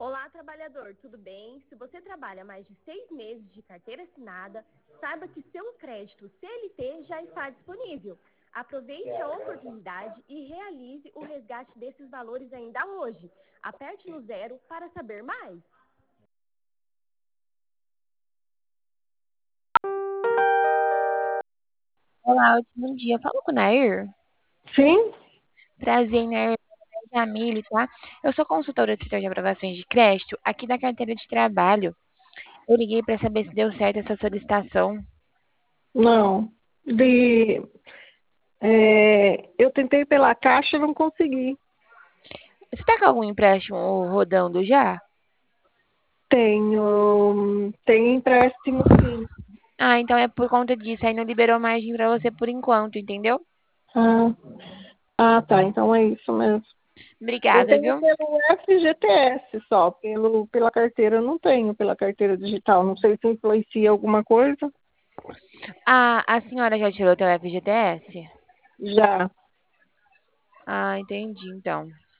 Olá, trabalhador, tudo bem? Se você trabalha mais de 6 meses de carteira assinada, saiba que seu crédito CLT já está disponível. Aproveite a oportunidade e realize o resgate desses valores ainda hoje. Aperte no 0 para saber mais. Olá, ótimo dia. Falo com o Nair. Sim? Prazer, Nair. Jamile, tá? Eu sou consultora do setor de aprovações de crédito aqui da carteira de trabalho. Eu liguei para saber se deu certo essa solicitação. Não. Eu tentei pela Caixa e não consegui. Você tá com algum empréstimo rodando já? Tem empréstimo, sim. Ah, então é por conta disso. Aí não liberou margem para você por enquanto, entendeu? Ah, tá. Então é isso mesmo. Eu Obrigada, tenho viu? pelo FGTS só, pela carteira eu não tenho, pela carteira digital. Não sei se influencia alguma coisa. Ah, a senhora já tirou teu FGTS? Já. Ah, entendi, então.